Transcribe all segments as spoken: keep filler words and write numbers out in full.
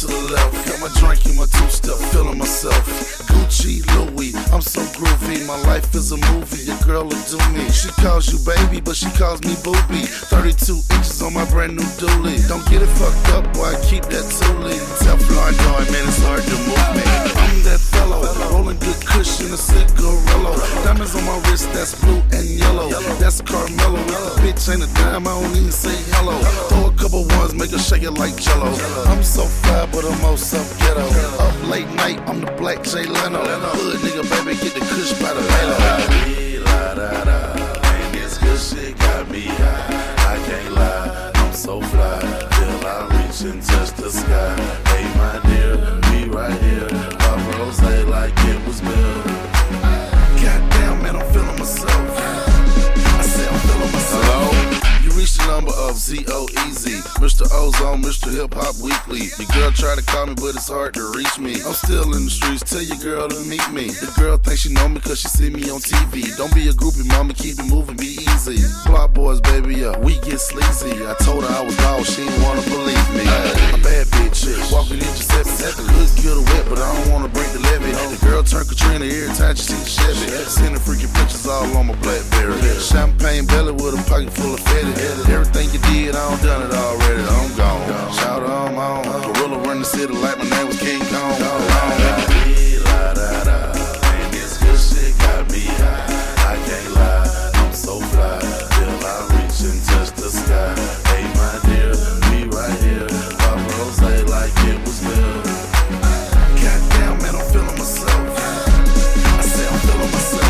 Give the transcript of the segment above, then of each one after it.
to the left. Got my drink in my two-step, feeling myself. Gucci, Louis, I'm so groovy. My life is a movie, your girl will do me. She calls you baby, but she calls me booby. thirty-two inches on my brand new dually. Don't get it fucked up, boy, I keep that toolie. Teflon going, man, it's hard to move me. I'm that fellow, rolling good cushion, a cigarillo. Diamonds on my wrist, that's blue and yellow. That's Carmelo, if the bitch ain't a dime, I don't even say hello. Throw a couple ones, make her shake it like Jello. I'm so fly, but I'm also ghetto. Up late night, I'm the black Jay Leno. Hood nigga, baby, get the kush by the halo. La da da, and this good shit got me high. I can't lie, I'm so fly, till I reach and touch the sky. Hey my dear, be right here. Pop rose like it was milk. Goddamn, man, I'm feeling myself. I say I'm feeling myself. Hello? You reached the number of Z O E Z, Mister Ozone, Mister Hip Hop Weekly. Your girl tried to call me, but it's hard to reach me. I'm still in the streets, tell your girl to meet me. The girl thinks she know me cause she see me on T V. Don't be a groupie, mama, keep it moving, be easy. Block boys, baby, yeah, we get sleazy. I told her I was dog, she didn't wanna believe me. A bad bitch, walking in Giuseppe. Could get her wet, but I don't wanna break the levee. The girl turned Katrina every time she see the Chevy. Sending freaking pictures all on my Blackberry. Champagne belly with a pocket full of fetty. Everything you did, I done done it already. I'm gone. Shout out, I'm on. Gorilla run the city like my name was King Kong. La da da, and this good shit got me high. I can't lie, I'm so fly, till I reach and touch the sky. Hey my dear, be right here. Pop rose like it was milk. Goddamn, man, I'm feeling myself. I say I'm feeling myself.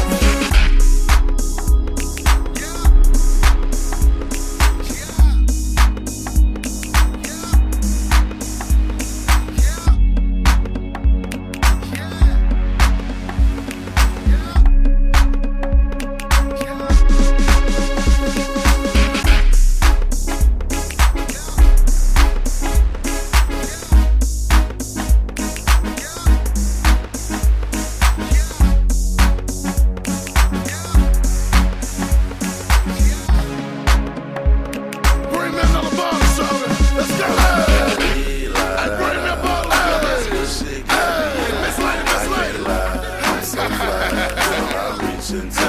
Since